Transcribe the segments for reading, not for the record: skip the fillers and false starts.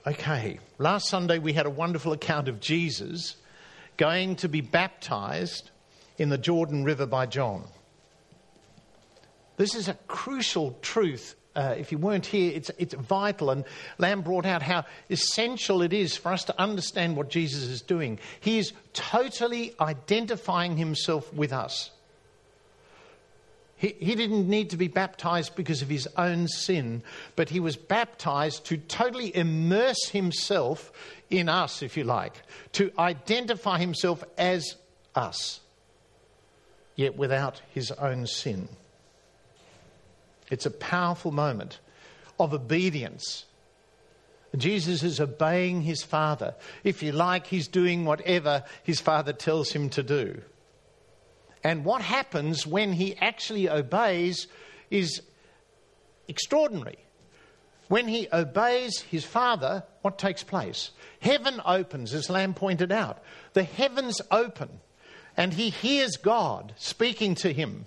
Okay, last Sunday we had a wonderful account of Jesus going to be baptized in the Jordan River by John. This is a crucial truth. If you weren't here, it's vital. And Lamb brought out how essential it is for us to understand what Jesus is doing. He is totally identifying himself with us. He didn't need to be baptized because of his own sin, but he was baptized to totally immerse himself in us, if you like, to identify himself as us, yet without his own sin. It's a powerful moment of obedience. Jesus is obeying his Father. If you like, he's doing whatever his Father tells him to do. And what happens when he actually obeys is extraordinary. When he obeys his Father, what takes place? Heaven opens, as Lamb pointed out. The heavens open, and he hears God speaking to him.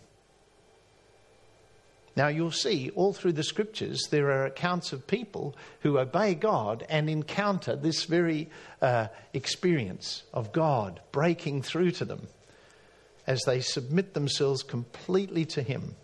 Now you'll see all through the scriptures there are accounts of people who obey God and encounter this very experience of God breaking through to them as they submit themselves completely to him.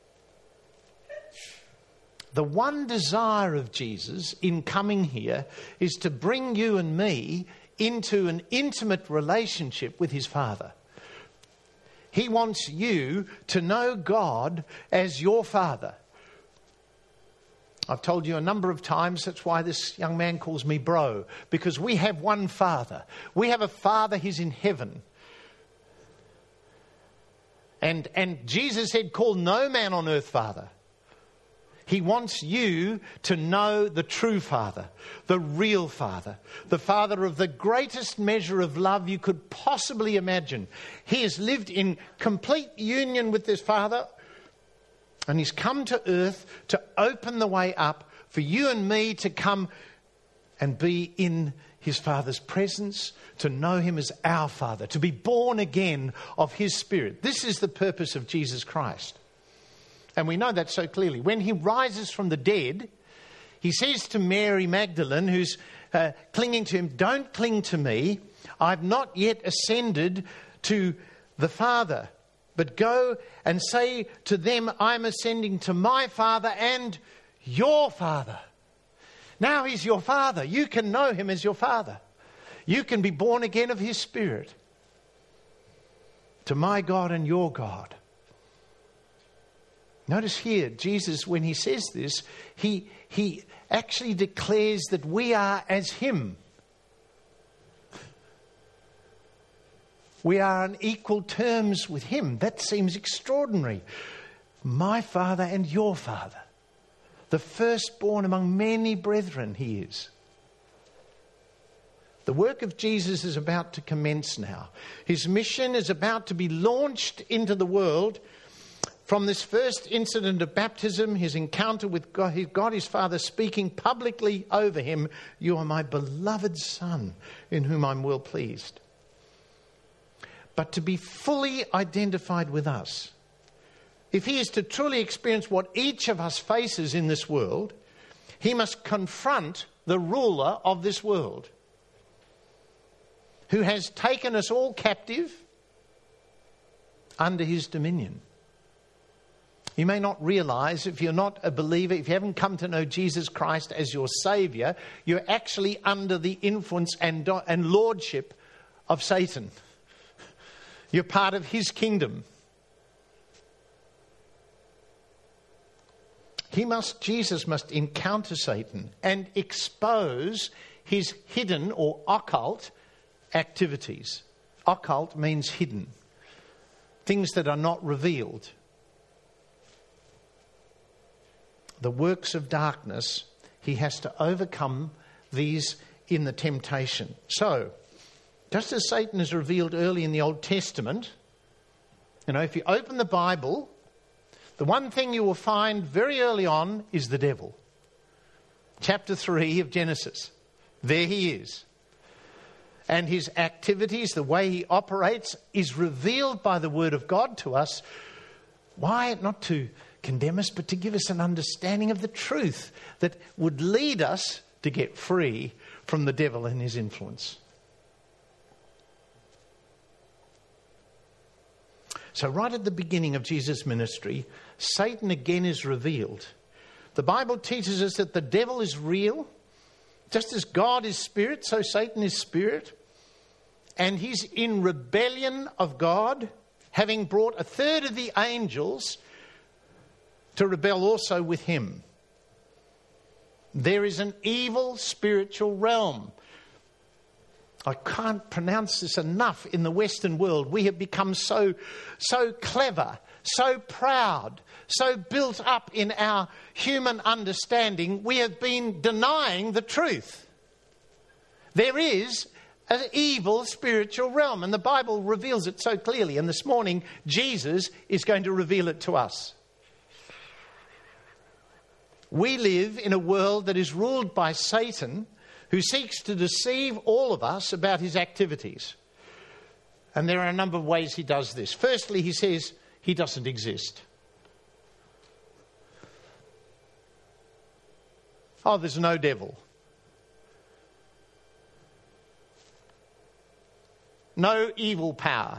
The one desire of Jesus in coming here is to bring you and me into an intimate relationship with his Father. He wants you to know God as your Father. I've told you a number of times, that's why this young man calls me bro, because we have one Father. We have a Father, he's in heaven. And Jesus said, call no man on earth Father. He wants you to know the true Father, the real Father, the Father of the greatest measure of love you could possibly imagine. He has lived in complete union with this Father, and he's come to earth to open the way up for you and me to come and be in his Father's presence, to know him as our Father, to be born again of his Spirit. This is the purpose of Jesus Christ. And we know that so clearly. When he rises from the dead, he says to Mary Magdalene, who's clinging to him, don't cling to me. I've not yet ascended to the Father. But go and say to them, I'm ascending to my Father and your Father. Now he's your Father. You can know him as your Father. You can be born again of his Spirit. To my God and your God. Notice here, Jesus, when he says this, he actually declares that we are as him. We are on equal terms with him. That seems extraordinary. My Father and your Father. The firstborn among many brethren he is. The work of Jesus is about to commence now. His mission is about to be launched into the world. From this first incident of baptism, his encounter with God his Father speaking publicly over him, you are my beloved Son, in whom I'm well pleased. But to be fully identified with us, if he is to truly experience what each of us faces in this world, he must confront the ruler of this world, who has taken us all captive under his dominion. You may not realize, if you're not a believer, if you haven't come to know Jesus Christ as your Saviour, you're actually under the influence and lordship of Satan. You're part of his kingdom. Jesus must encounter Satan and expose his hidden or occult activities. Occult means hidden. Things that are not revealed. The works of darkness, he has to overcome these in the temptation. So, just as Satan is revealed early in the Old Testament, if you open the Bible, the one thing you will find very early on is the devil. Chapter 3 of Genesis. There he is. And his activities, the way he operates, is revealed by the Word of God to us. Why? Not to condemn us, but to give us an understanding of the truth that would lead us to get free from the devil and his influence. So right at the beginning of Jesus' ministry, Satan again is revealed. The Bible teaches us that the devil is real. Just as God is spirit, so Satan is spirit. And he's in rebellion of God, having brought a third of the angels to rebel also with him. There is an evil spiritual realm. I can't pronounce this enough in the Western world. We have become so clever, so proud, so built up in our human understanding, we have been denying the truth. There is an evil spiritual realm, and the Bible reveals it so clearly. And this morning, Jesus is going to reveal it to us. We live in a world that is ruled by Satan, who seeks to deceive all of us about his activities. And there are a number of ways he does this. Firstly, he says he doesn't exist. Oh, there's no devil. No evil power.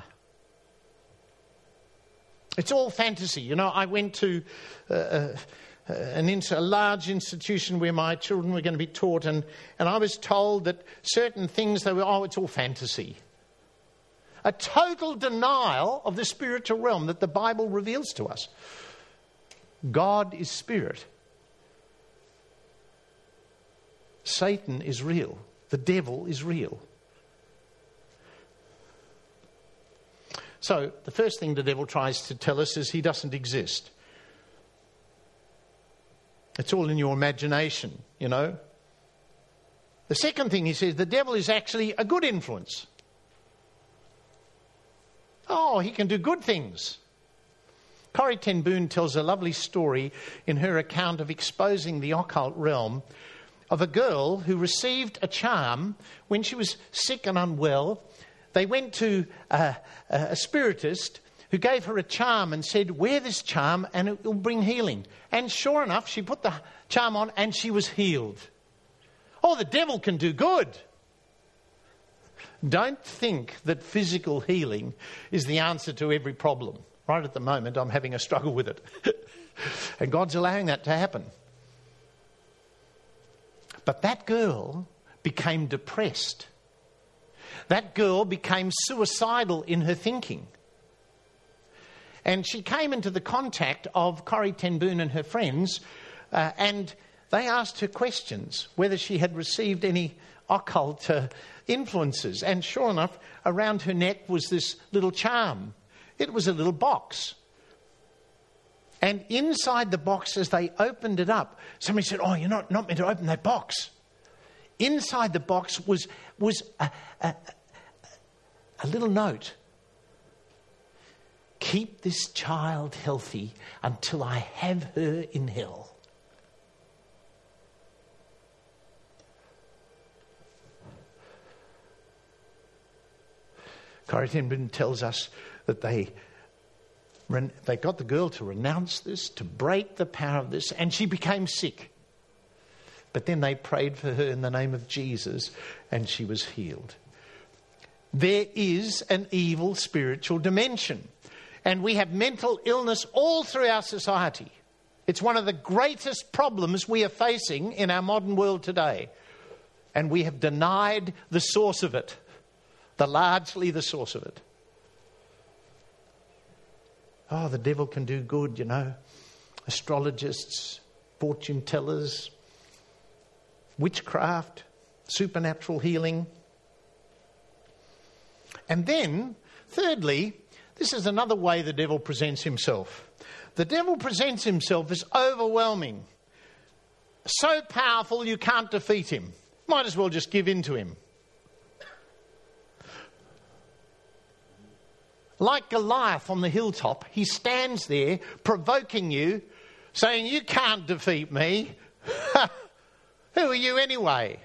It's all fantasy. You know, I went to a large institution where my children were going to be taught, and I was told that certain things, it's all fantasy. A total denial of the spiritual realm that the Bible reveals to us. God is spirit. Satan is real. The devil is real. So, the first thing the devil tries to tell us is he doesn't exist. It's all in your imagination, you know. The second thing he says, the devil is actually a good influence. Oh, he can do good things. Corrie ten Boom tells a lovely story in her account of exposing the occult realm of a girl who received a charm when she was sick and unwell. They went to a spiritist who gave her a charm and said, wear this charm and it will bring healing. And sure enough, she put the charm on and she was healed. Oh, the devil can do good. Don't think that physical healing is the answer to every problem. Right at the moment, I'm having a struggle with it. And God's allowing that to happen. But that girl became depressed. That girl became suicidal in her thinking. And she came into the contact of Corrie ten Boom and her friends, and they asked her questions, whether she had received any occult influences. And sure enough, around her neck was this little charm. It was a little box. And inside the box, as they opened it up, somebody said, oh, you're not meant to open that box. Inside the box was a little note. Keep this child healthy until I have her in hell. Corrie ten Boom tells us that they got the girl to renounce this, to break the power of this, and she became sick. But then they prayed for her in the name of Jesus, and she was healed. There is an evil spiritual dimension. And we have mental illness all through our society. It's one of the greatest problems we are facing in our modern world today. And we have denied the source of it, largely the source of it. Oh, the devil can do good, you know. Astrologists, fortune tellers, witchcraft, supernatural healing. And then, thirdly, this is another way the devil presents himself. The devil presents himself as overwhelming. So powerful you can't defeat him. Might as well just give in to him. Like Goliath on the hilltop, he stands there provoking you, saying, you can't defeat me. Who are you anyway?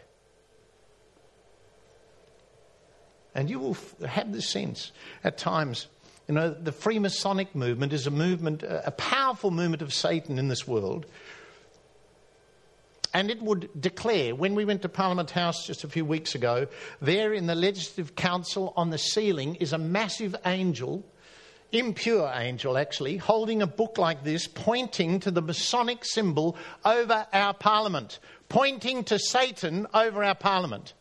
And you will have this sense at times. You know, the Freemasonic movement is a movement, a powerful movement of Satan in this world. and it would declare, when we went to Parliament House just a few weeks ago, there in the Legislative Council on the ceiling is a massive angel, impure angel actually, holding a book like this, pointing to the Masonic symbol over our Parliament, pointing to Satan over our Parliament.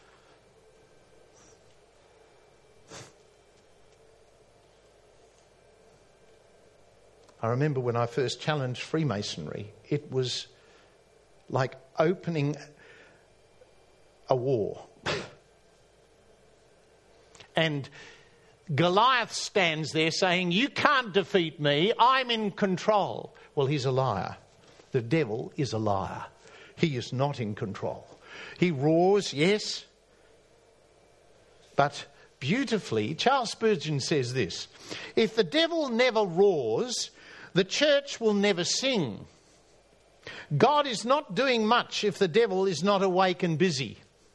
I remember when I first challenged Freemasonry, it was like opening a war. And Goliath stands there saying, "You can't defeat me, I'm in control." Well, he's a liar. The devil is a liar. He is not in control. He roars, yes, but beautifully, Charles Spurgeon says this: if the devil never roars, the church will never sing. God is not doing much if the devil is not awake and busy.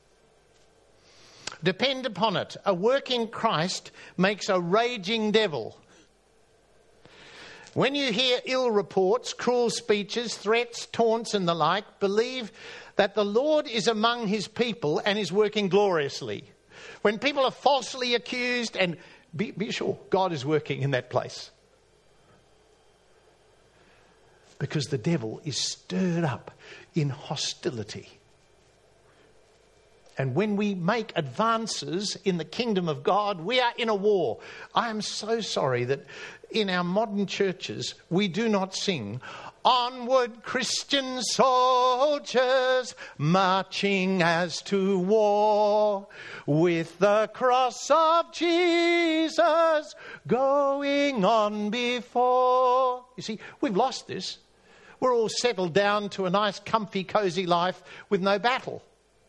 Depend upon it, a working Christ makes a raging devil. When you hear ill reports, cruel speeches, threats, taunts and the like, believe that the Lord is among his people and is working gloriously. When people are falsely accused, and be sure God is working in that place. Because the devil is stirred up in hostility. And when we make advances in the kingdom of God, we are in a war. I am so sorry that in our modern churches, we do not sing, "Onward, Christian soldiers, marching as to war, with the cross of Jesus going on before." You see, we've lost this. We're all settled down to a nice, comfy, cosy life with no battle.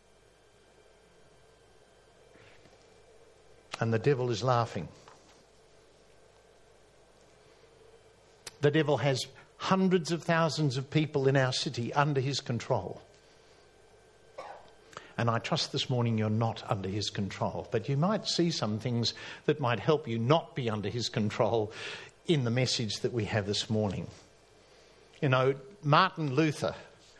And the devil is laughing. The devil has hundreds of thousands of people in our city under his control. And I trust this morning you're not under his control. But you might see some things that might help you not be under his control in the message that we have this morning. You know, Martin Luther,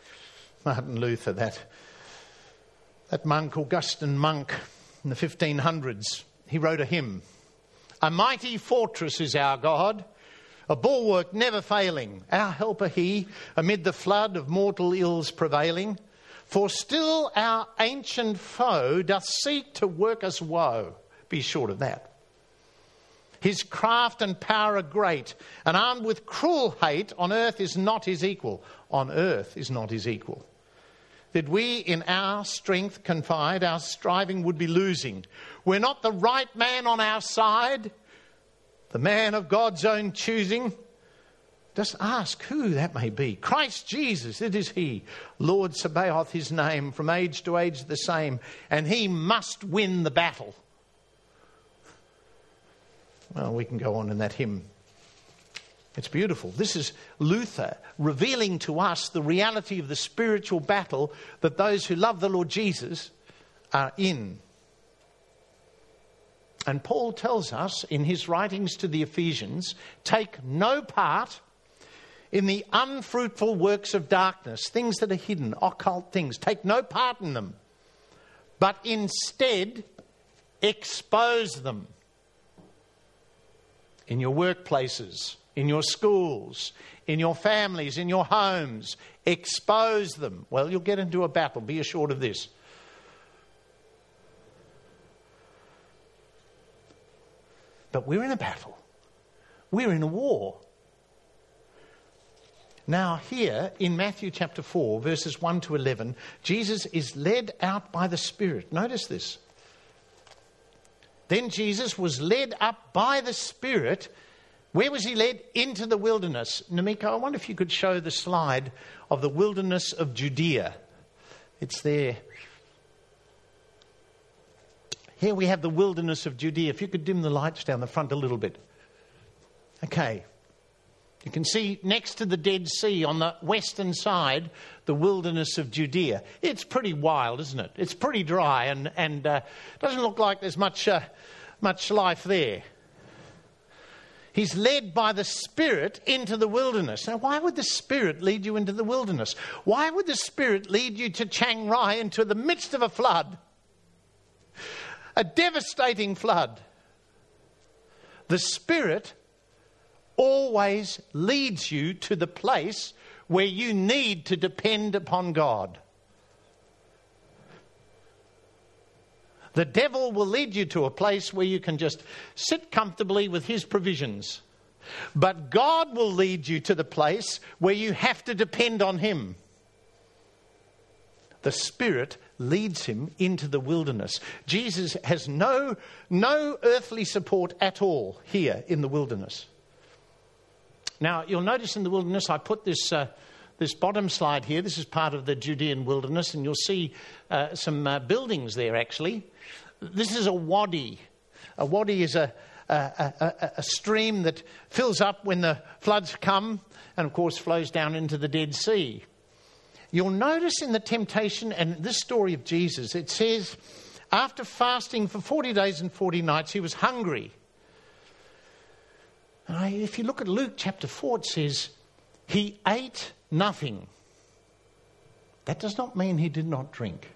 that monk, Augustine monk in the 1500s, he wrote a hymn. "A mighty fortress is our God, a bulwark never failing. Our helper he, amid the flood of mortal ills prevailing. For still our ancient foe doth seek to work us woe." Be sure of that. "His craft and power are great, and armed with cruel hate, on earth is not his equal." On earth is not his equal. "Did we in our strength confide, our striving would be losing. We're not the right man on our side, the man of God's own choosing." Just ask who that may be. Christ Jesus, it is he. Lord Sabaoth his name, from age to age the same, and he must win the battle. Well, we can go on in that hymn. It's beautiful. This is Luther revealing to us the reality of the spiritual battle that those who love the Lord Jesus are in. And Paul tells us in his writings to the Ephesians, take no part in the unfruitful works of darkness, things that are hidden, occult things. Take no part in them, but instead expose them. In your workplaces, in your schools, in your families, in your homes, expose them. Well, you'll get into a battle, be assured of this. But we're in a battle. We're in a war. Now here in Matthew chapter 4, verses 1 to 11, Jesus is led out by the Spirit. Notice this. Then Jesus was led up by the Spirit. Where was he led? Into the wilderness. Namika, I wonder if you could show the slide of the wilderness of Judea. It's there. Here we have the wilderness of Judea. If you could dim the lights down the front a little bit. Okay. You can see next to the Dead Sea on the western side, the wilderness of Judea. It's pretty wild, isn't it? It's pretty dry and doesn't look like there's much life there. He's led by the Spirit into the wilderness. Now, why would the Spirit lead you into the wilderness? Why would the Spirit lead you to Chiang Rai into the midst of a flood? A devastating flood. The Spirit always leads you to the place where you need to depend upon God. The devil will lead you to a place where you can just sit comfortably with his provisions. But God will lead you to the place where you have to depend on him. The Spirit leads him into the wilderness. Jesus has no earthly support at all here in the wilderness. Now, you'll notice in the wilderness, I put this bottom slide here. This is part of the Judean wilderness, and you'll see some buildings there, actually. This is a wadi. A wadi is a stream that fills up when the floods come and, of course, flows down into the Dead Sea. You'll notice in the temptation and this story of Jesus, it says, after fasting for 40 days and 40 nights, he was hungry. And if you look at Luke chapter 4, it says, he ate nothing. That does not mean he did not drink.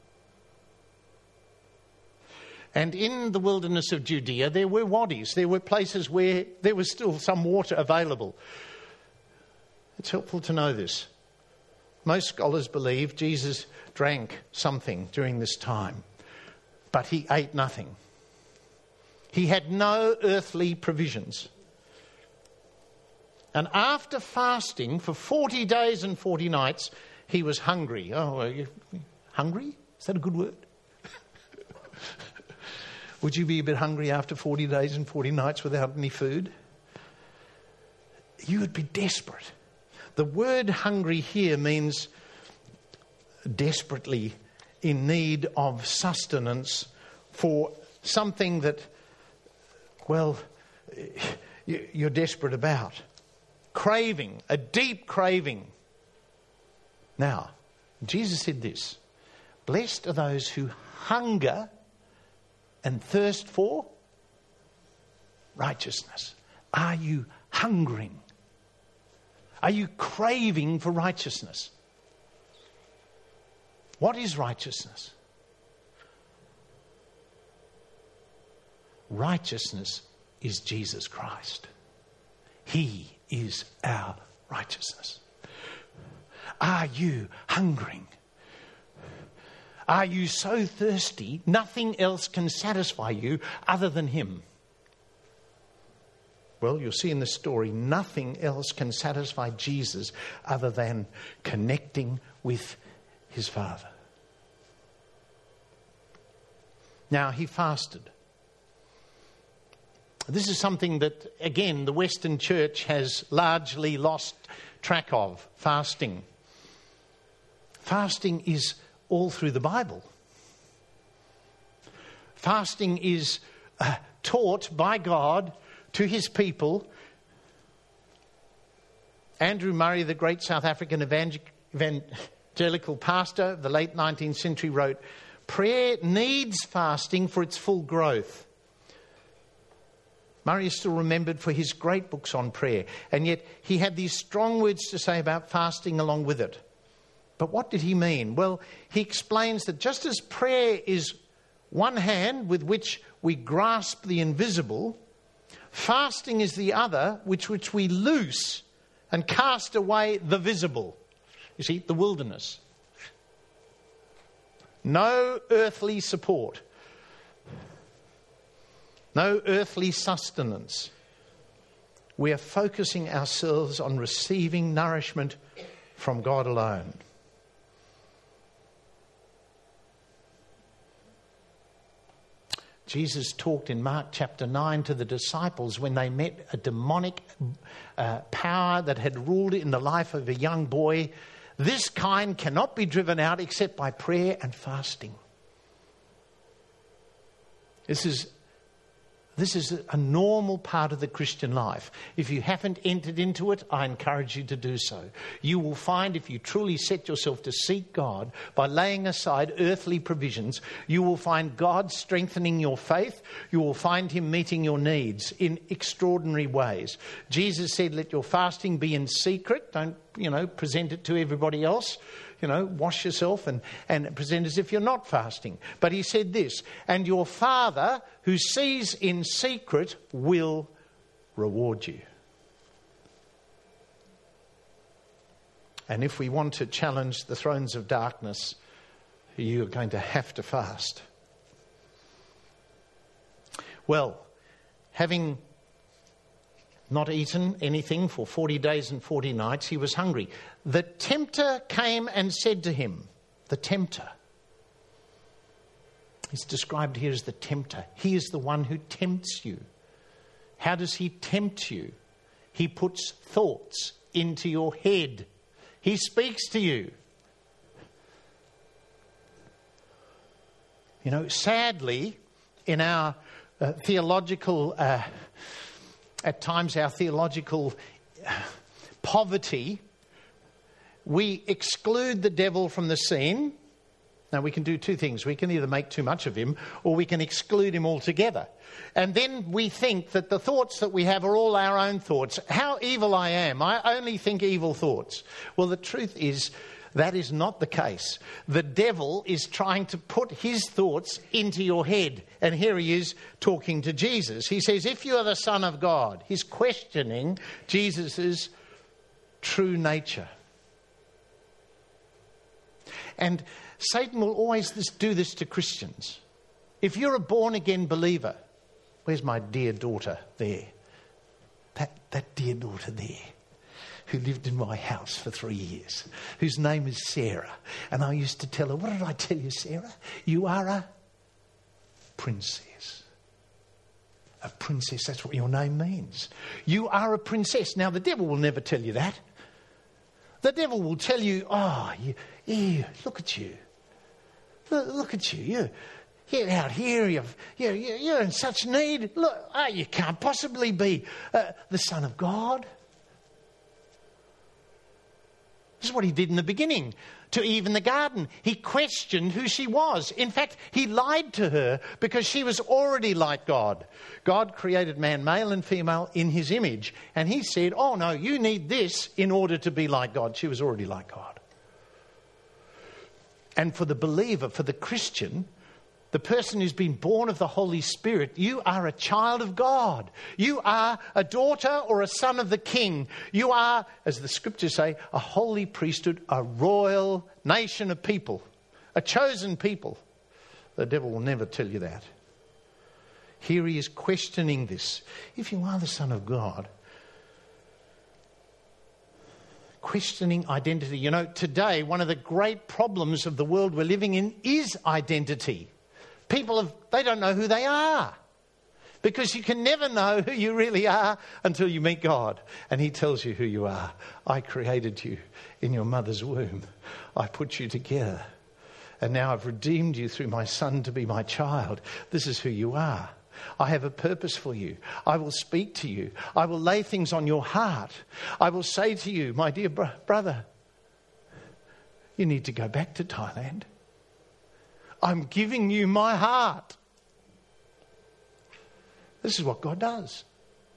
And in the wilderness of Judea, there were wadis. There were places where there was still some water available. It's helpful to know this. Most scholars believe Jesus drank something during this time, but he ate nothing. He had no earthly provisions. And after fasting for 40 days and 40 nights, he was hungry. Oh, are you hungry? Is that a good word? Would you be a bit hungry after 40 days and 40 nights without any food? You would be desperate. The word hungry here means desperately in need of sustenance for something that, well, you're desperate about. Craving, a deep craving. Now, Jesus said this, blessed are those who hunger and thirst for righteousness. Are you hungering? Are you craving for righteousness? What is righteousness? Righteousness is Jesus Christ. He is our righteousness. Are you hungering? Are you so thirsty, nothing else can satisfy you other than him? Well, you'll see in the story, nothing else can satisfy Jesus other than connecting with his Father. Now, he fasted. This is something that, again, the Western church has largely lost track of, fasting. Fasting is all through the Bible. Fasting is taught by God to his people. Andrew Murray, the great South African evangelical pastor of the late 19th century, wrote, prayer needs fasting for its full growth. Murray is still remembered for his great books on prayer, and yet he had these strong words to say about fasting along with it. But what did he mean? Well, he explains that just as prayer is one hand with which we grasp the invisible, fasting is the other which we loose and cast away the visible. You see, the wilderness. No earthly support. No earthly sustenance. We are focusing ourselves on receiving nourishment from God alone. Jesus talked in Mark chapter 9 to the disciples when they met a demonic power that had ruled in the life of a young boy. This kind cannot be driven out except by prayer and fasting. This is This is a normal part of the Christian life. If you haven't entered into it, I encourage you to do so. You will find, if you truly set yourself to seek God by laying aside earthly provisions, you will find God strengthening your faith. You will find him meeting your needs in extraordinary ways. Jesus said, let your fasting be in secret. Don't, present it to everybody else. Wash yourself and present as if you're not fasting. But he said this, and your Father who sees in secret will reward you. And if we want to challenge the thrones of darkness, you are going to have to fast. Well, having not eaten anything for 40 days and 40 nights, he was hungry. The tempter came and said to him, the tempter. He's described here as the tempter. He is the one who tempts you. How does he tempt you? He puts thoughts into your head. He speaks to you. Sadly, in our theological at times our theological poverty, we exclude the devil from the scene. Now, we can do two things. We can either make too much of him or we can exclude him altogether. And then we think that the thoughts that we have are all our own thoughts. How evil I am. I only think evil thoughts. Well, the truth is, that is not the case. The devil is trying to put his thoughts into your head. And here he is talking to Jesus. He says, if you are the Son of God, he's questioning Jesus' true nature. And Satan will always do this to Christians. If you're a born-again believer, where's my dear daughter there? That dear daughter there, who lived in my house for 3 years, whose name is Sarah. And I used to tell her, what did I tell you, Sarah? You are a princess. A princess, that's what your name means. You are a princess. Now, the devil will never tell you that. The devil will tell you, look at you. Look at you. You're out here. You're in such need. Look, you can't possibly be the Son of God. This is what he did in the beginning to Eve in the garden. He questioned who she was. In fact, he lied to her because she was already like God. God created man, male and female, in his image. And he said, oh no, you need this in order to be like God. She was already like God. And for the believer, for the Christian, the person who's been born of the Holy Spirit, you are a child of God. You are a daughter or a son of the King. You are, as the scriptures say, a holy priesthood, a royal nation of people, a chosen people. The devil will never tell you that. Here he is questioning this. If you are the Son of God, questioning identity. Today, one of the great problems of the world we're living in is identity. They don't know who they are. Because you can never know who you really are until you meet God. And he tells you who you are. I created you in your mother's womb. I put you together. And now I've redeemed you through my Son to be my child. This is who you are. I have a purpose for you. I will speak to you. I will lay things on your heart. I will say to you, my dear brother, you need to go back to Thailand. I'm giving you my heart. This is what God does.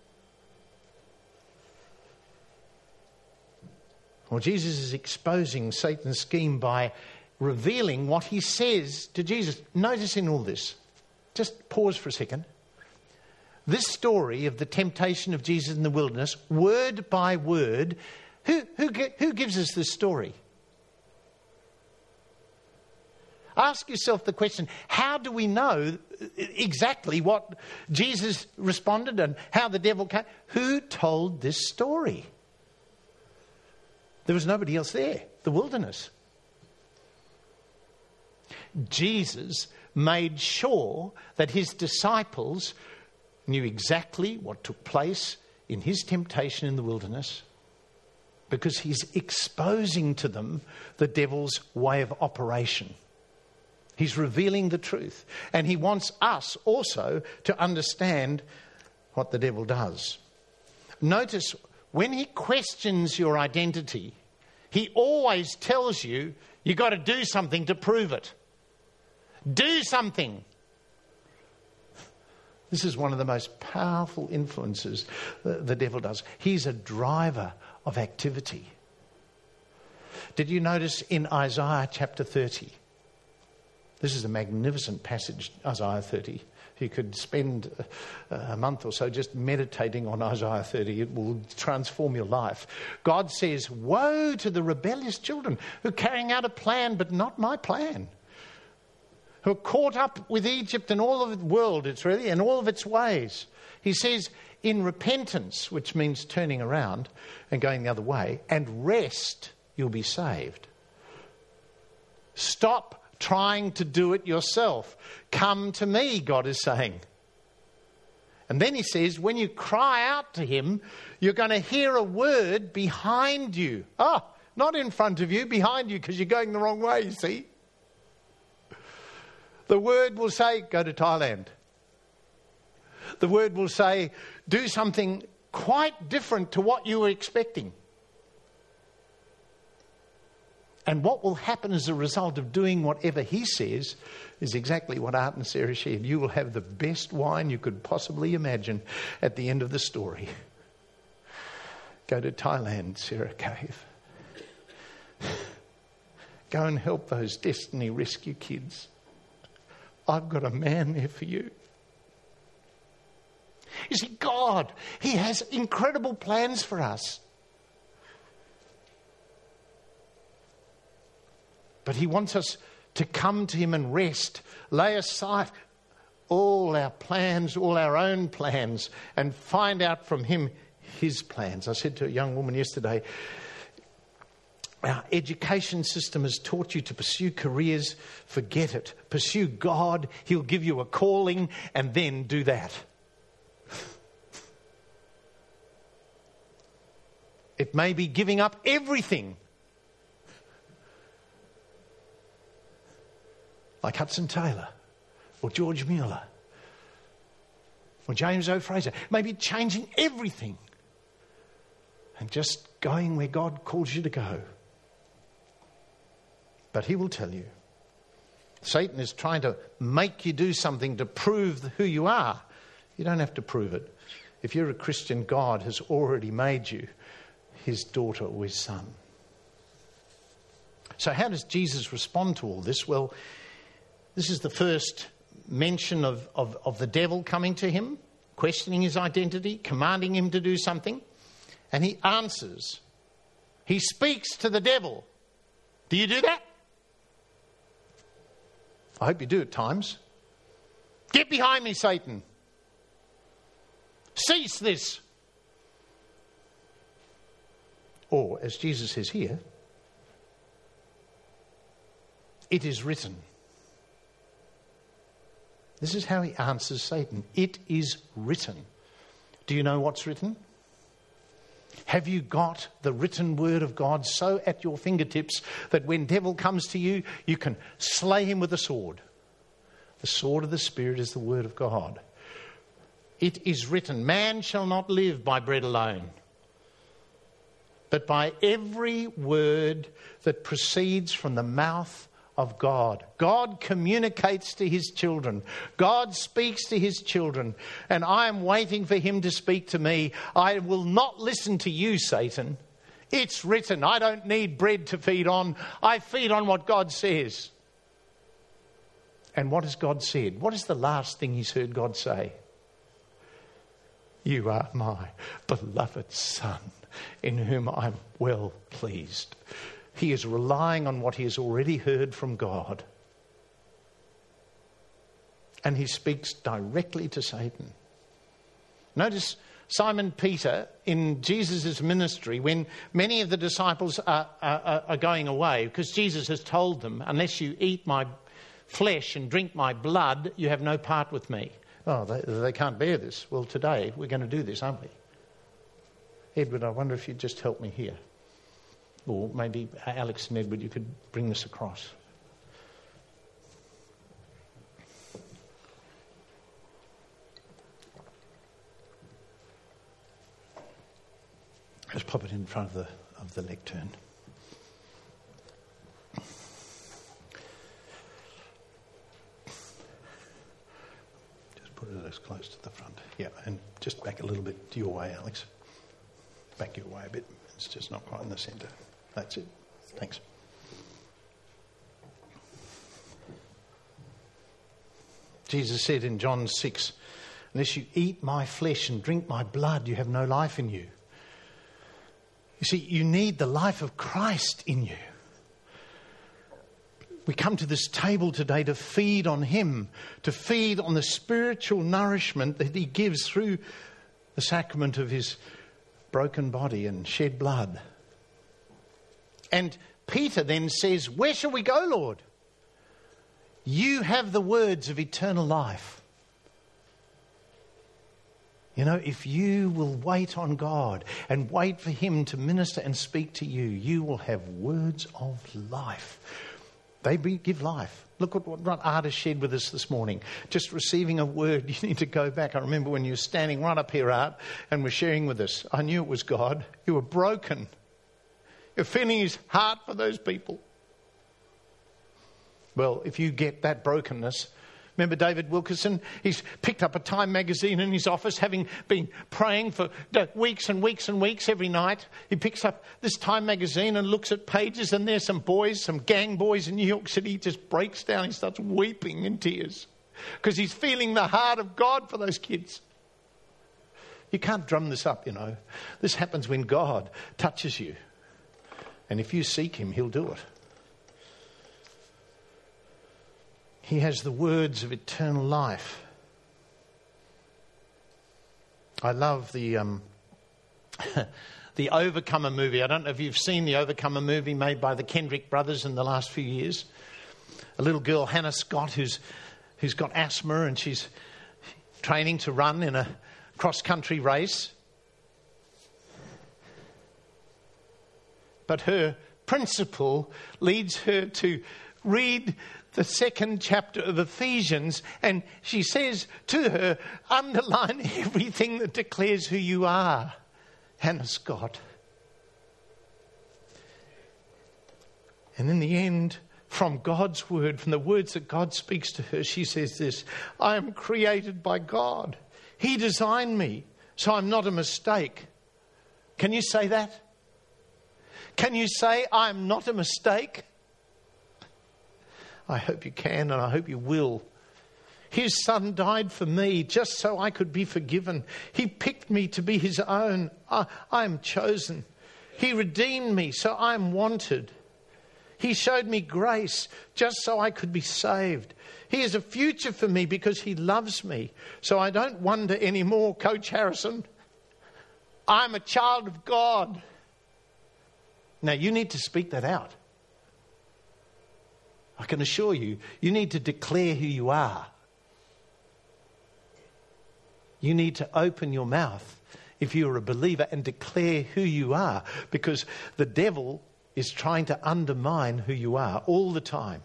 Well, Jesus is exposing Satan's scheme by revealing what he says to Jesus. Notice in all this, just pause for a second. This story of the temptation of Jesus in the wilderness, word by word, who gives us this story? Ask yourself the question, how do we know exactly what Jesus responded and how the devil came? Who told this story? There was nobody else there. The wilderness. Jesus made sure that his disciples knew exactly what took place in his temptation in the wilderness, because he's exposing to them the devil's way of operation. He's revealing the truth. And he wants us also to understand what the devil does. Notice, when he questions your identity, he always tells you, you've got to do something to prove it. Do something. This is one of the most powerful influences the devil does. He's a driver of activity. Did you notice in Isaiah chapter 30? This is a magnificent passage, Isaiah 30. You could spend a month or so just meditating on Isaiah 30. It will transform your life. God says, woe to the rebellious children who are carrying out a plan, but not my plan. Who are caught up with Egypt and all of the world, it's really, and all of its ways. He says, in repentance, which means turning around and going the other way, and rest, you'll be saved. Stop trying to do it yourself. Come to me, God is saying. And then he says, when you cry out to him, you're going to hear a word behind you. Oh, not in front of you, behind you, because you're going the wrong way, you see. The word will say, go to Thailand. The word will say, do something quite different to what you were expecting. And what will happen as a result of doing whatever he says is exactly what Art and Sarah shared. You will have the best wine you could possibly imagine at the end of the story. Go to Thailand, Sarah Cave. Go and help those Destiny Rescue kids. I've got a man there for you. You see, God, he has incredible plans for us. But he wants us to come to him and rest, lay aside all our plans, all our own plans, and find out from him his plans. I said to a young woman yesterday, our education system has taught you to pursue careers. Forget it. Pursue God. He'll give you a calling, and then do that. It may be giving up everything. Like Hudson Taylor, or George Mueller, or James O. Fraser. Maybe changing everything and just going where God calls you to go. But he will tell you, Satan is trying to make you do something to prove who you are. You don't have to prove it. If you're a Christian, God has already made you his daughter or his son. So how does Jesus respond to all this? Well, this is the first mention of the devil coming to him, questioning his identity, commanding him to do something. And he answers. He speaks to the devil. Do you do that? I hope you do at times. Get behind me, Satan. Cease this. Or, as Jesus says here, it is written. This is how he answers Satan. It is written. Do you know what's written? Have you got the written word of God so at your fingertips that when devil comes to you, you can slay him with a sword? The sword of the Spirit is the word of God. It is written, man shall not live by bread alone, but by every word that proceeds from the mouth of God. God communicates to his children. God speaks to his children. And I am waiting for him to speak to me. I will not listen to you, Satan. It's written. I don't need bread to feed on. I feed on what God says. And what has God said? What is the last thing he's heard God say? You are my beloved Son, in whom I'm well pleased. He is relying on what he has already heard from God. And he speaks directly to Satan. Notice Simon Peter in Jesus' ministry, when many of the disciples are going away, because Jesus has told them, unless you eat my flesh and drink my blood, you have no part with me. Oh, they can't bear this. Well, today we're going to do this, aren't we? Edward, I wonder if you'd just help me here. Or maybe Alex and Edward, you could bring this across. Just pop it in front of the lectern. Just put it as close to the front. Yeah, and just back a little bit your way, Alex. Back your way a bit. It's just not quite in the centre. That's it. Thanks. Jesus said in John 6, unless you eat my flesh and drink my blood, you have no life in you. You see, you need the life of Christ in you. We come to this table today to feed on him, to feed on the spiritual nourishment that he gives through the sacrament of his broken body and shed blood. And Peter then says, where shall we go, Lord? You have the words of eternal life. You know, if you will wait on God and wait for him to minister and speak to you, you will have words of life. They give life. Look at what Art shared with us this morning. Just receiving a word, you need to go back. I remember when you were standing right up here, Art, and were sharing with us. I knew it was God. You were broken. You're feeling his heart for those people. Well, if you get that brokenness, remember David Wilkerson? He's picked up a Time magazine in his office, having been praying for weeks and weeks and weeks every night. He picks up this Time magazine and looks at pages, and there's some boys, some gang boys in New York City. He just breaks down. He starts weeping in tears because he's feeling the heart of God for those kids. You can't drum this up, you know. This happens when God touches you. And if you seek him, he'll do it. He has the words of eternal life. I love the Overcomer movie. I don't know if you've seen the Overcomer movie made by the Kendrick brothers in the last few years. A little girl, Hannah Scott, who's got asthma and she's training to run in a cross-country race. But her principal leads her to read the second chapter of Ephesians, and she says to her, underline everything that declares who you are, Hannah Scott. And in the end, from God's word, from the words that God speaks to her, she says this, I am created by God. He designed me, so I'm not a mistake. Can you say that? Can you say, I'm not a mistake? I hope you can, and I hope you will. His son died for me just so I could be forgiven. He picked me to be his own. I am chosen. He redeemed me, so I am wanted. He showed me grace just so I could be saved. He has a future for me because he loves me. So I don't wonder anymore, Coach Harrison. I'm a child of God. Now, you need to speak that out. I can assure you, you need to declare who you are. You need to open your mouth if you're a believer and declare who you are, because the devil is trying to undermine who you are all the time.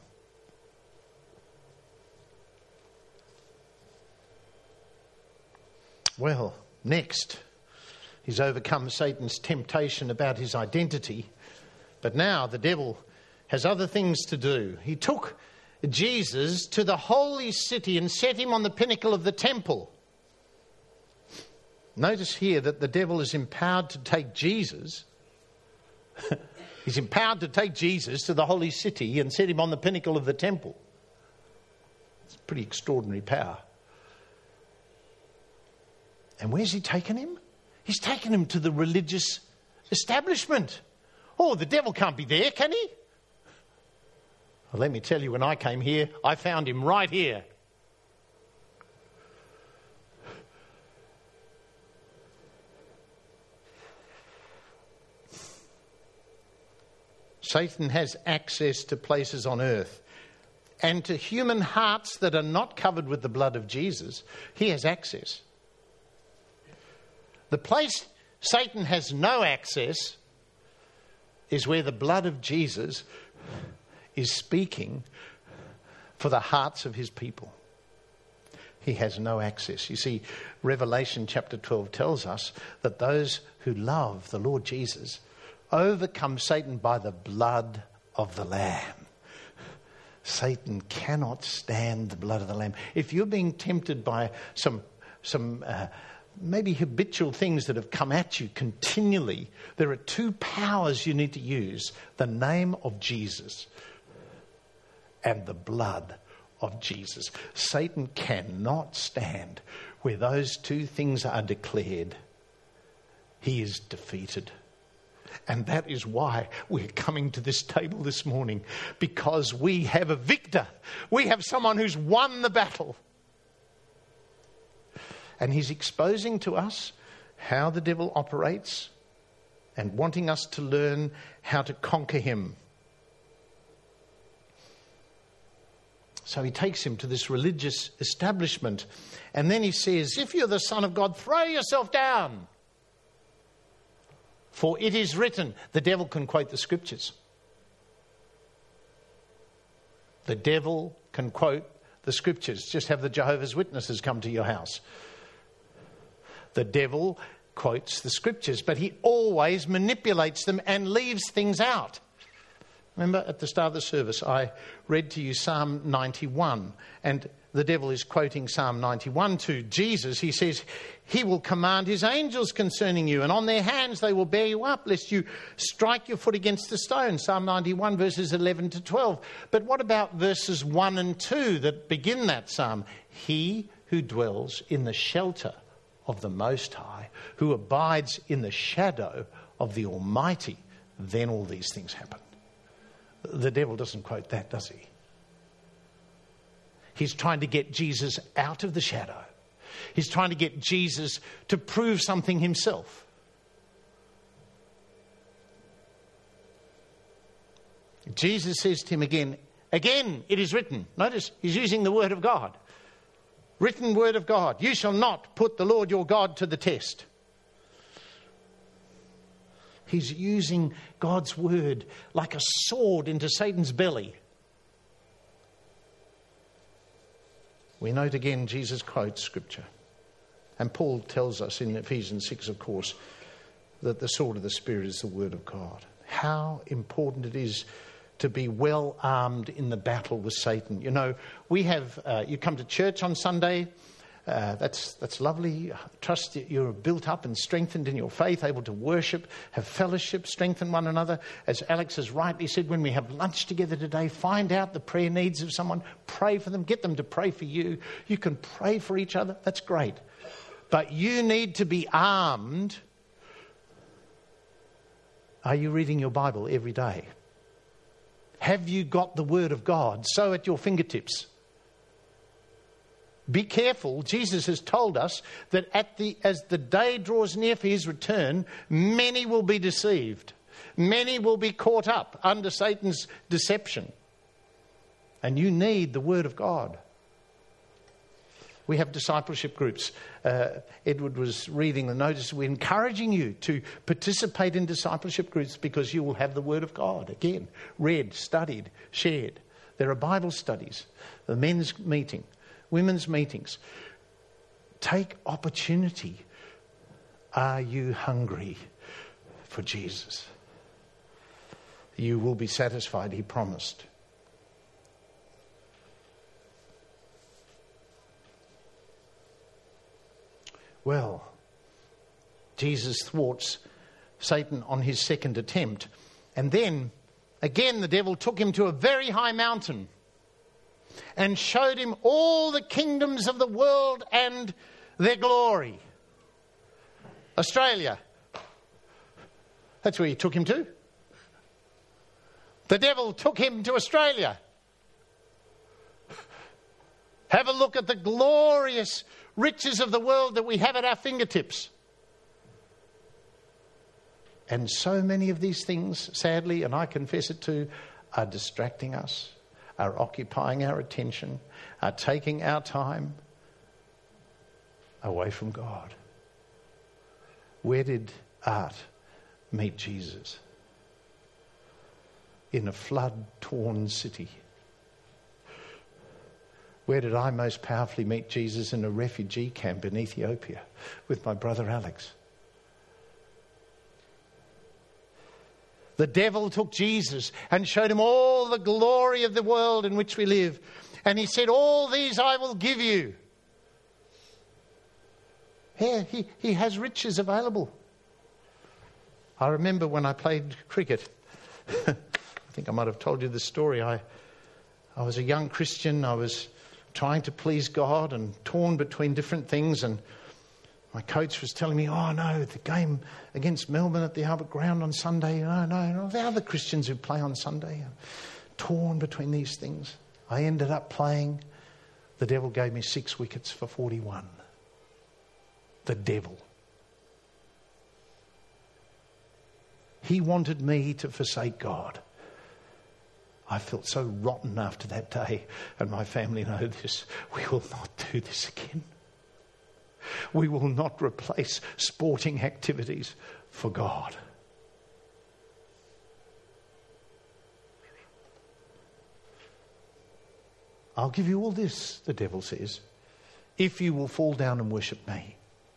Well, next, he's overcome Satan's temptation about his identity, but now the devil has other things to do. He took Jesus to the holy city and set him on the pinnacle of the temple. Notice here that the devil is empowered to take Jesus. He's empowered to take Jesus to the holy city and set him on the pinnacle of the temple. It's pretty extraordinary power. And where's he taken him? He's taken him to the religious establishment. Oh, the devil can't be there, can he? Well, let me tell you, when I came here, I found him right here. Satan has access to places on earth, and to human hearts that are not covered with the blood of Jesus, he has access. The place Satan has no access is where the blood of Jesus is speaking for the hearts of his people. He has no access. You see, Revelation chapter 12 tells us that those who love the Lord Jesus overcome Satan by the blood of the Lamb. Satan cannot stand the blood of the Lamb. If you're being tempted by some maybe habitual things that have come at you continually, there are two powers you need to use: the name of Jesus and the blood of Jesus. Satan cannot stand where those two things are declared. He is defeated. And that is why we're coming to this table this morning, because we have a victor. We have someone who's won the battle. And he's exposing to us how the devil operates and wanting us to learn how to conquer him. So he takes him to this religious establishment, and then he says, if you're the Son of God, throw yourself down. For it is written. The devil can quote the scriptures. The devil can quote the scriptures. Just have the Jehovah's Witnesses come to your house. The devil quotes the scriptures, but he always manipulates them and leaves things out. Remember at the start of the service, I read to you Psalm 91, and the devil is quoting Psalm 91 to Jesus. He says, he will command his angels concerning you, and on their hands they will bear you up, lest you strike your foot against the stone. Psalm 91, verses 11 to 12. But what about verses 1 and 2 that begin that psalm? He who dwells in the shelter of the Most High, who abides in the shadow of the Almighty, then all these things happen. The devil doesn't quote that, does he? He's trying to get Jesus out of the shadow. He's trying to get Jesus to prove something himself. Jesus says to him again, it is written. Notice, he's using the word of God. Written word of God. You shall not put the Lord your God to the test. He's using God's word like a sword into Satan's belly. We note again, Jesus quotes scripture. And Paul tells us in Ephesians 6, of course, that the sword of the Spirit is the word of God. How important it is to be well armed in the battle with Satan. You know, we have, you come to church on Sunday. That's lovely. I trust that you're built up and strengthened in your faith, able to worship, have fellowship, strengthen one another. As Alex has rightly said, when we have lunch together today, find out the prayer needs of someone, pray for them, get them to pray for you. You can pray for each other. That's great. But you need to be armed. Are you reading your Bible every day? Have you got the Word of God so at your fingertips? Be careful. Jesus has told us that as the day draws near for his return, many will be deceived. Many will be caught up under Satan's deception. And you need the Word of God. We have discipleship groups. Edward was reading the notice. We're encouraging you to participate in discipleship groups because you will have the Word of God. Again, read, studied, shared. There are Bible studies, the men's meeting, women's meetings. Take opportunity. Are you hungry for Jesus? You will be satisfied, he promised. Well, Jesus thwarts Satan on his second attempt. And then, again, the devil took him to a very high mountain and showed him all the kingdoms of the world and their glory. Australia. That's where he took him to. The devil took him to Australia. Have a look at the glorious riches of the world that we have at our fingertips. And so many of these things, sadly, and I confess it too, are distracting us, are occupying our attention, are taking our time away from God. Where did art meet Jesus? In a flood-torn city. Where did I most powerfully meet Jesus? In a refugee camp in Ethiopia with my brother Alex. The devil took Jesus and showed him all the glory of the world in which we live. And he said, all these I will give you. Yeah, he has riches available. I remember when I played cricket. I think I might have told you this story. I was a young Christian. I was trying to please God and torn between different things. And my coach was telling me, oh no, the game against Melbourne at the Albert Ground on Sunday. No, the other Christians who play on Sunday. Torn between these things. I ended up playing. The devil gave me 6 wickets for 41. The devil. He wanted me to forsake God. I felt so rotten after that day, and my family know this. We will not do this again. We will not replace sporting activities for God. I'll give you all this, the devil says, if you will fall down and worship me.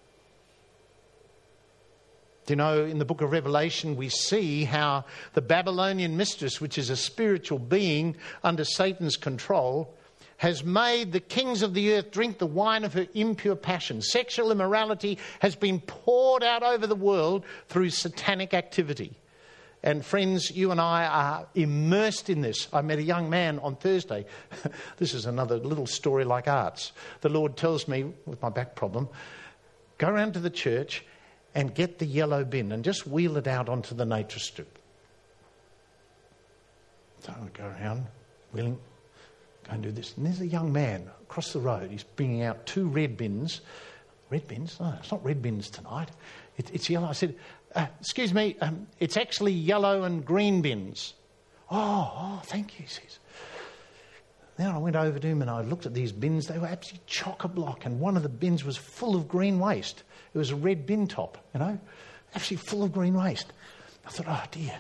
Do you know, in the book of Revelation, we see how the Babylonian mistress, which is a spiritual being under Satan's control, has made the kings of the earth drink the wine of her impure passion. Sexual immorality has been poured out over the world through satanic activity. And friends, you and I are immersed in this. I met a young man on Thursday. This is another little story like Art's. The Lord tells me, with my back problem, go around to the church and get the yellow bin and just wheel it out onto the nature strip. So I go around, wheeling, go and do this. And there's a young man across the road. He's bringing out 2 red bins. Red bins? No, it's not red bins tonight. It's yellow. I said, excuse me, it's actually yellow and green bins. Oh, thank you, he says. Then I went over to him and I looked at these bins. They were absolutely chock-a-block, and one of the bins was full of green waste. It was a red bin top, absolutely full of green waste. I thought, oh dear.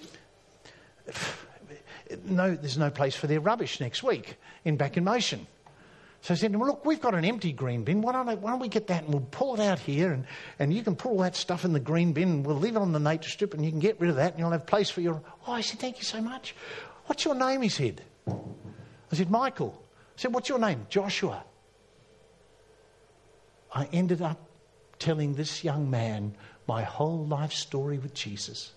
No, there's no place for their rubbish next week back in motion. So I said to him, look, we've got an empty green bin. Why don't we get that and we'll pull it out here and you can put all that stuff in the green bin and we'll leave it on the nature strip and you can get rid of that and you'll have place for your... Oh, I said, thank you so much. What's your name, he said. I said, Michael. I said, what's your name? Joshua. I ended up telling this young man my whole life story with Jesus.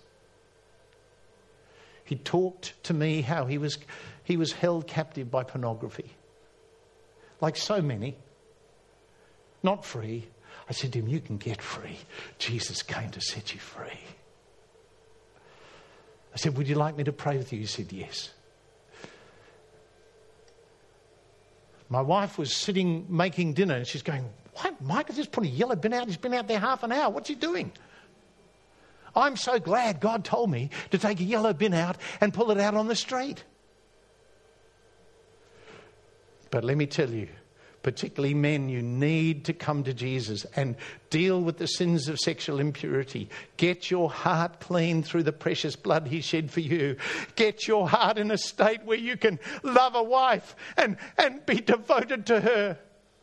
He talked to me how he was held captive by pornography. Like so many. Not free. I said to him, you can get free. Jesus came to set you free. I said, would you like me to pray with you? He said, yes. My wife was sitting making dinner and she's going, what? Michael just put a yellow bin out. He's been out there half an hour. What's he doing? I'm so glad God told me to take a yellow bin out and pull it out on the street. But let me tell you, particularly men, you need to come to Jesus and deal with the sins of sexual impurity. Get your heart clean through the precious blood he shed for you. Get your heart in a state where you can love a wife and be devoted to her.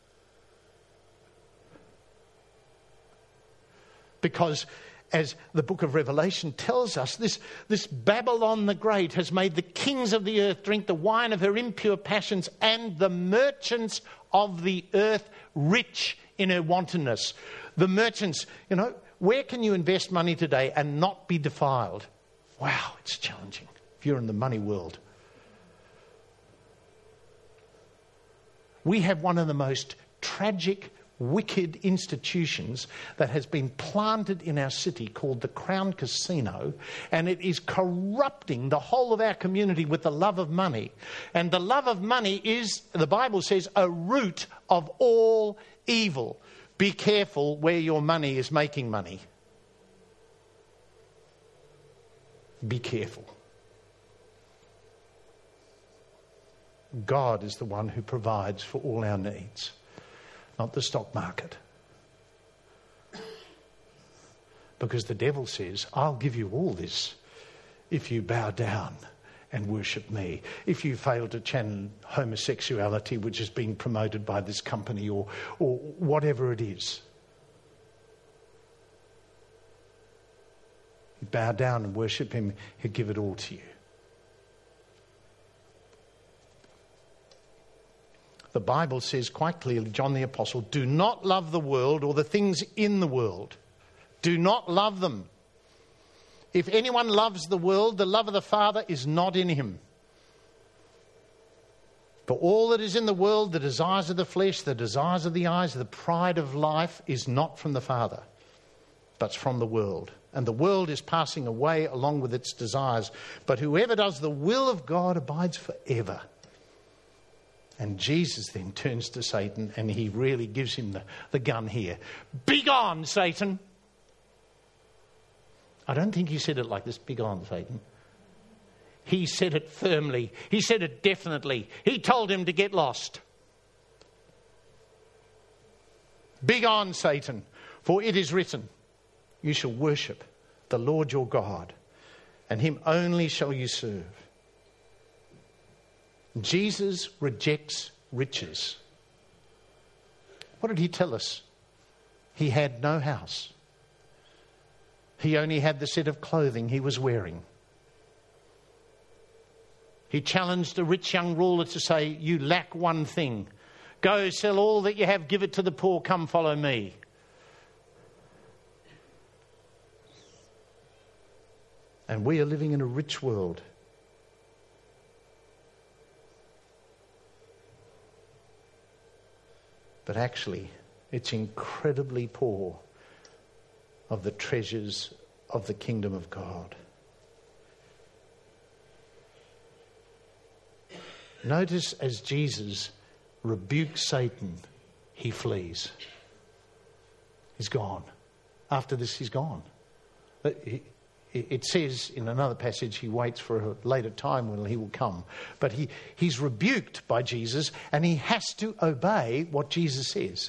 Because as the book of Revelation tells us, this Babylon the Great has made the kings of the earth drink the wine of her impure passions and the merchants of the earth rich in her wantonness. The merchants, where can you invest money today and not be defiled? Wow, it's challenging if you're in the money world. We have one of the most tragic, wicked institutions that has been planted in our city called the Crown Casino, and it is corrupting the whole of our community with the love of money. And the love of money is, the Bible says, a root of all evil. Be careful where your money is making money. Be careful. God is the one who provides for all our needs, not the stock market. Because the devil says, I'll give you all this if you bow down and worship me. If you fail to channel homosexuality, which is being promoted by this company, or whatever it is, you bow down and worship him, he'll give it all to you. The Bible says quite clearly, John the Apostle, do not love the world or the things in the world. Do not love them. If anyone loves the world, the love of the Father is not in him. For all that is in the world, the desires of the flesh, the desires of the eyes, the pride of life, is not from the Father, but from the world. And the world is passing away along with its desires. But whoever does the will of God abides forever. And Jesus then turns to Satan and he really gives him the gun here. Begone, Satan! I don't think he said it like this, begone, Satan. He said it firmly. He said it definitely. He told him to get lost. Begone, Satan, for it is written, you shall worship the Lord your God, and him only shall you serve. Jesus rejects riches. What did he tell us? He had no house. He only had the set of clothing he was wearing. He challenged a rich young ruler to say, you lack one thing. Go sell all that you have, give it to the poor, come follow me. And we are living in a rich world. But actually, it's incredibly poor of the treasures of the kingdom of God. Notice as Jesus rebukes Satan, he flees. He's gone. After this, he's gone. It says in another passage he waits for a later time when he will come. But he's rebuked by Jesus and he has to obey what Jesus says.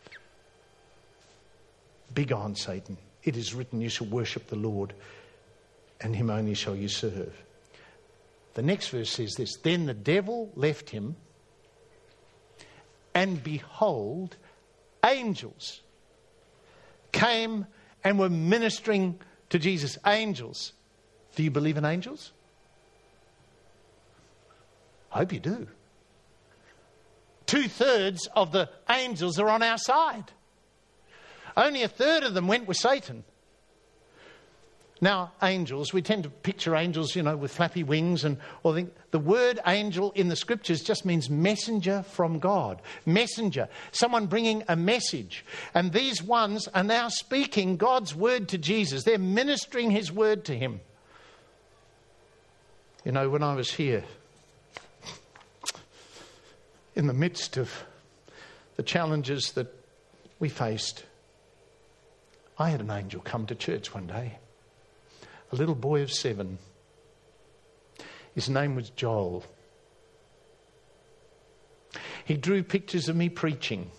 Begone, Satan. It is written, you shall worship the Lord, and him only shall you serve. The next verse says this, then the devil left him, and behold, angels came and were ministering to Jesus. Angels. Do you believe in angels? I hope you do. 2/3 of the angels are on our side. Only 1/3 of them went with Satan. Now, angels, we tend to picture angels, with flappy wings the word angel in the scriptures just means messenger from God. Messenger. Someone bringing a message. And these ones are now speaking God's word to Jesus. They're ministering his word to him. When I was here, in the midst of the challenges that we faced, I had an angel come to church one day. A little boy of 7. His name was Joel. He drew pictures of me preaching.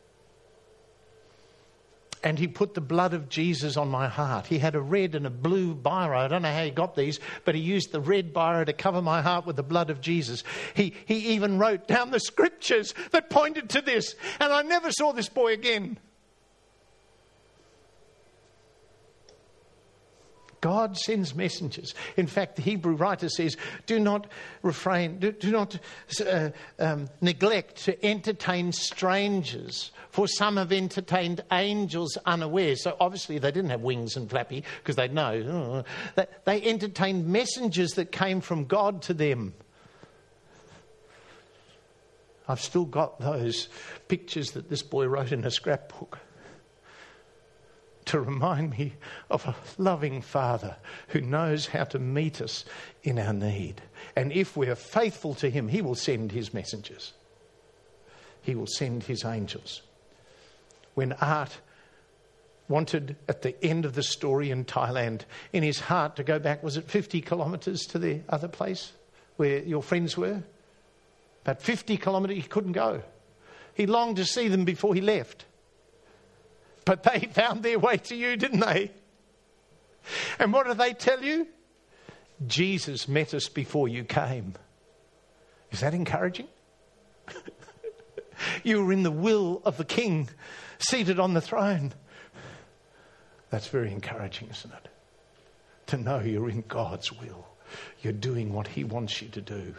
And he put the blood of Jesus on my heart. He had a red and a blue biro. I don't know how he got these, but he used the red biro to cover my heart with the blood of Jesus. He even wrote down the scriptures that pointed to this. And I never saw this boy again. God sends messengers. In fact, the Hebrew writer says, do not neglect to entertain strangers, for some have entertained angels unawares. So obviously they didn't have wings and flappy, because they'd know. They entertained messengers that came from God to them. I've still got those pictures that this boy wrote in a scrapbook, to remind me of a loving Father who knows how to meet us in our need. And if we are faithful to him, he will send his messengers. He will send his angels. When Art wanted, at the end of the story in Thailand, in his heart to go back, was it 50 kilometres to the other place where your friends were? About 50 kilometres, he couldn't go. He longed to see them before he left. But they found their way to you, didn't they? And what do they tell you? Jesus met us before you came. Is that encouraging? You were in the will of the King, seated on the throne. That's very encouraging, isn't it? To know you're in God's will. You're doing what He wants you to do.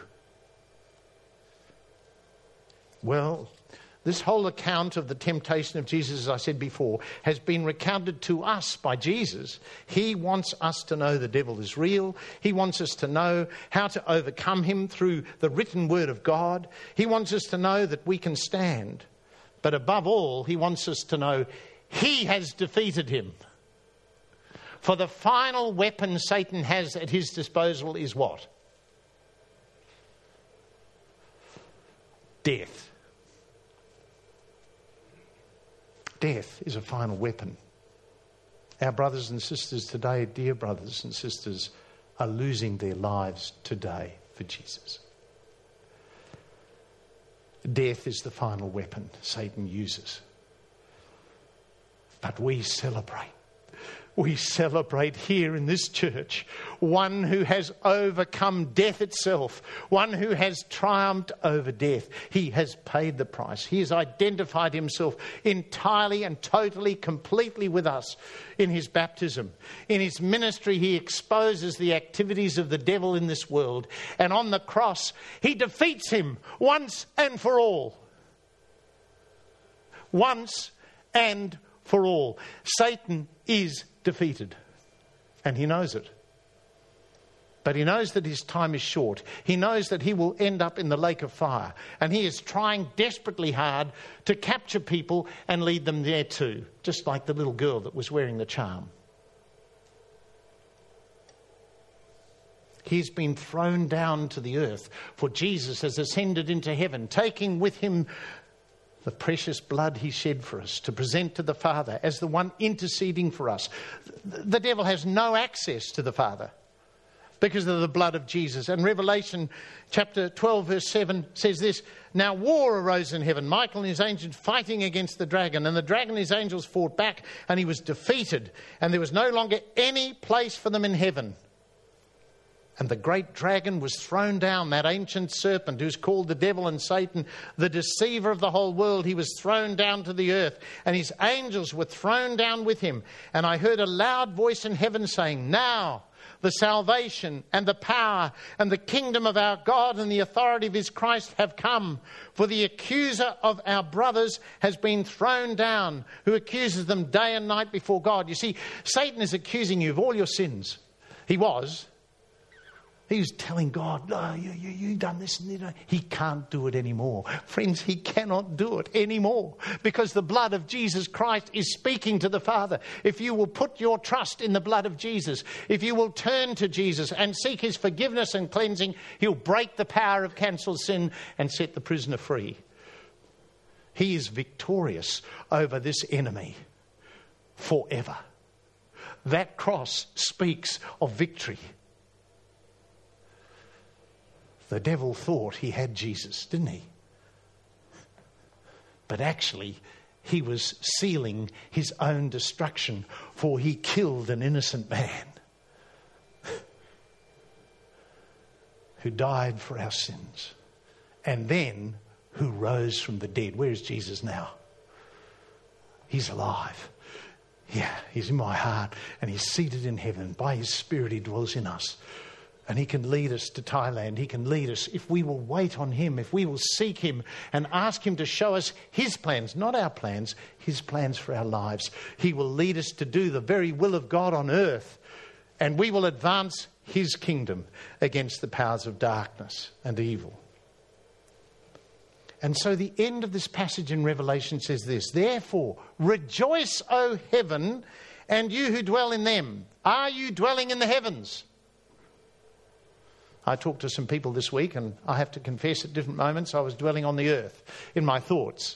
Well, this whole account of the temptation of Jesus, as I said before, has been recounted to us by Jesus. He wants us to know the devil is real. He wants us to know how to overcome him through the written word of God. He wants us to know that we can stand. But above all, He wants us to know He has defeated him. For the final weapon Satan has at his disposal is what? Death. Death is a final weapon. Our brothers and sisters today, dear brothers and sisters, are losing their lives today for Jesus. Death is the final weapon Satan uses. But we celebrate. We celebrate here in this church one who has overcome death itself, one who has triumphed over death. He has paid the price. He has identified himself entirely and totally, completely with us in his baptism. In his ministry, he exposes the activities of the devil in this world. And on the cross, he defeats him once and for all. Once and for all. Satan is defeated, and he knows it. But he knows that his time is short. He knows that he will end up in the lake of fire, and he is trying desperately hard to capture people and lead them there too, just like the little girl that was wearing the charm. He's been thrown down to the earth, for Jesus has ascended into heaven, taking with him the precious blood he shed for us to present to the Father as the one interceding for us. The devil has no access to the Father because of the blood of Jesus. And Revelation chapter 12 verse 7 says this: "Now war arose in heaven, Michael and his angels fighting against the dragon. And the dragon and his angels fought back, and he was defeated. And there was no longer any place for them in heaven. And the great dragon was thrown down, that ancient serpent who's called the devil and Satan, the deceiver of the whole world. He was thrown down to the earth, and his angels were thrown down with him. And I heard a loud voice in heaven saying, 'Now the salvation and the power and the kingdom of our God and the authority of his Christ have come. For the accuser of our brothers has been thrown down, who accuses them day and night before God.'" You see, Satan is accusing you of all your sins. He was telling God, "No, you done this and that." He can't do it anymore. Friends, he cannot do it anymore because the blood of Jesus Christ is speaking to the Father. If you will put your trust in the blood of Jesus, if you will turn to Jesus and seek his forgiveness and cleansing, he'll break the power of cancelled sin and set the prisoner free. He is victorious over this enemy forever. That cross speaks of victory. The devil thought he had Jesus, didn't he? But actually, he was sealing his own destruction, for he killed an innocent man who died for our sins, and then who rose from the dead. Where is Jesus now? He's alive. Yeah, he's in my heart, and he's seated in heaven. By his Spirit, he dwells in us. And he can lead us to Thailand. He can lead us if we will wait on him, if we will seek him and ask him to show us his plans, not our plans, his plans for our lives. He will lead us to do the very will of God on earth, and we will advance his kingdom against the powers of darkness and evil. And so the end of this passage in Revelation says this: "Therefore, rejoice, O heaven, and you who dwell in them." Are you dwelling in the heavens? I talked to some people this week, and I have to confess at different moments I was dwelling on the earth in my thoughts.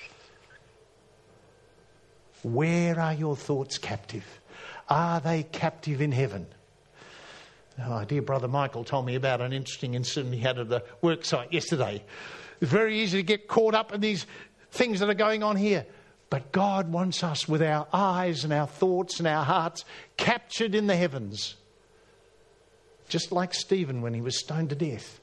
Where are your thoughts captive? Are they captive in heaven? Now, my dear brother Michael told me about an interesting incident he had at the worksite yesterday. It's very easy to get caught up in these things that are going on here. But God wants us with our eyes and our thoughts and our hearts captured in the heavens. Just like Stephen when he was stoned to death.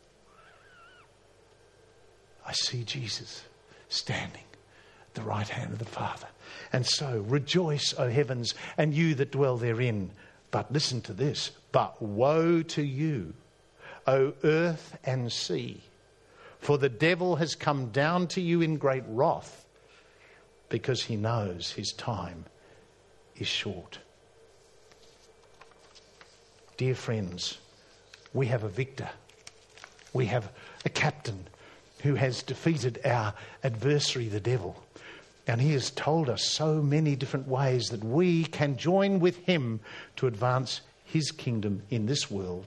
I see Jesus standing at the right hand of the Father. And so rejoice, O heavens, and you that dwell therein. But listen to this. But woe to you, O earth and sea, for the devil has come down to you in great wrath, because he knows his time is short. Dear friends, we have a victor. We have a captain who has defeated our adversary, the devil. And he has told us so many different ways that we can join with him to advance his kingdom in this world.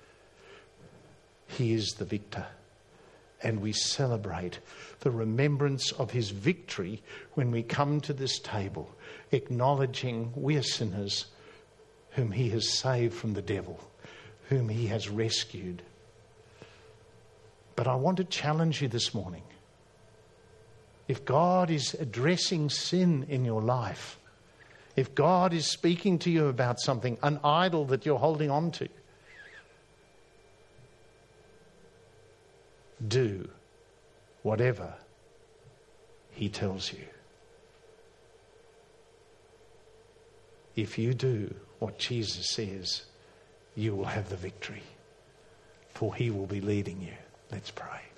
He is the victor. And we celebrate the remembrance of his victory when we come to this table, acknowledging we are sinners whom he has saved from the devil, whom he has rescued. But I want to challenge you this morning. If God is addressing sin in your life, if God is speaking to you about something, an idol that you're holding on to, do whatever he tells you. If you do what Jesus says, you will have the victory, for he will be leading you. Let's pray.